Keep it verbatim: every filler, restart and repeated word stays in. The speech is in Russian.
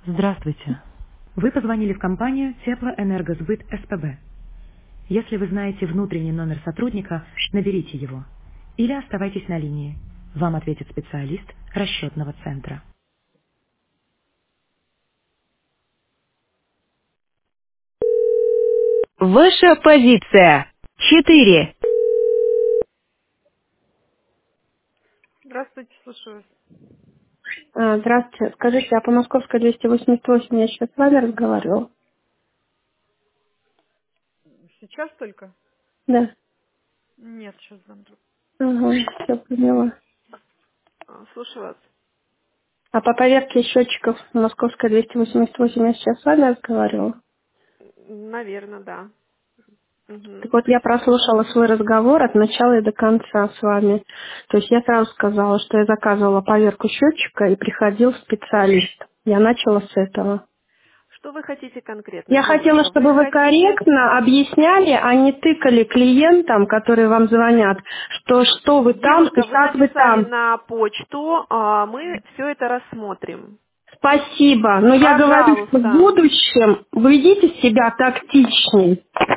Здравствуйте. Вы позвонили в компанию Теплоэнергосбыт СПБ. Если вы знаете внутренний номер сотрудника, наберите его. Или оставайтесь на линии. Вам ответит специалист расчетного центра. Ваша позиция. Четыре. Здравствуйте, слушаю вас. А, Здравствуйте. Скажите, а по Московской двести восемьдесят восемь я сейчас с вами разговаривал? Сейчас только? Да. Нет, сейчас дам трубку. Ага, все поняла. А, Слушаю вас. А по поверке счетчиков Московской двести восемьдесят восемь я сейчас с вами разговаривала? Наверное, да. Мгм. Так вот, я прослушала свой разговор от начала и до конца с вами. То есть я сразу сказала, что я заказывала поверку счетчика и приходил специалист. Я начала с этого. Что вы хотите конкретно, Я хотела, девушка? Вы чтобы вы хотите... корректно объясняли, а не тыкали клиентам, которые вам звонят, что что вы там и Девушка, вы как вы написали там. на почту, а мы все это рассмотрим. Спасибо, но я говорю, что в Пожалуйста. будущем вы ведите себя тактичней.